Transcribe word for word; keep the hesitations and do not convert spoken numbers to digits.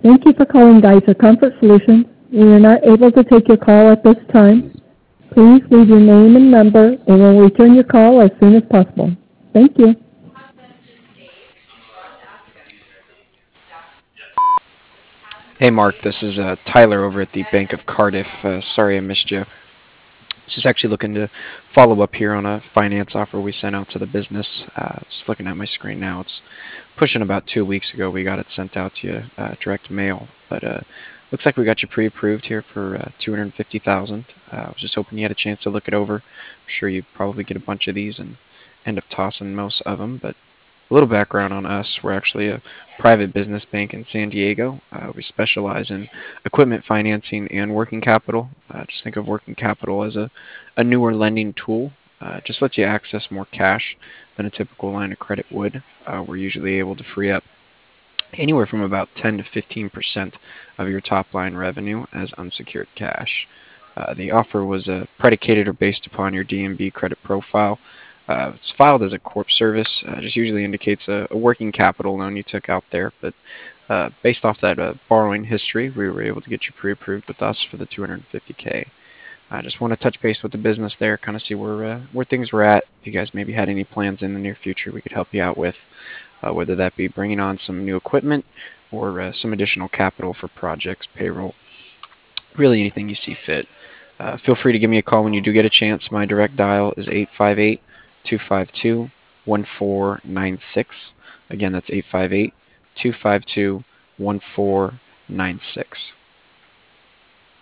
Thank you for calling Geyser Comfort Solutions. We are not able to take your call at this time. Please leave your name and number, and we'll return your call as soon as possible. Thank you. Hey Mark, this is uh, Tyler over at the Bank of Cardiff. Uh, sorry I missed you. Just actually looking to follow up here on a finance offer we sent out to the business. Uh, just looking at my screen now, it's pushing about two weeks ago. We got it sent out to you uh, direct mail, but uh, looks like we got you pre-approved here for uh, two hundred fifty thousand. Uh, I was just hoping you had a chance to look it over. I'm sure you probably get a bunch of these and end up tossing most of them, but a little background on us. We're actually a private business bank in San Diego. Uh, we specialize in equipment financing and working capital. Uh, just think of working capital as a, a newer lending tool. Uh, just lets you access more cash than a typical line of credit would. Uh, we're usually able to free up anywhere from about ten to fifteen percent of your top line revenue as unsecured cash. Uh, the offer was uh, predicated or based upon your D N B credit profile. Uh, it's filed as a corp service. Uh, just usually indicates a, a working capital loan you took out there, but uh, based off that uh, borrowing history, we were able to get you pre-approved with us for the two hundred fifty K. I just want to touch base with the business there, kind of see where uh, where things were at. If you guys maybe had any plans in the near future, we could help you out with, uh, whether that be bringing on some new equipment or uh, some additional capital for projects, payroll, really anything you see fit. Uh, feel free to give me a call when you do get a chance. My direct dial is eight five eight, two five two, one four nine six. Again, that's eight five eight, two five two, one four nine six.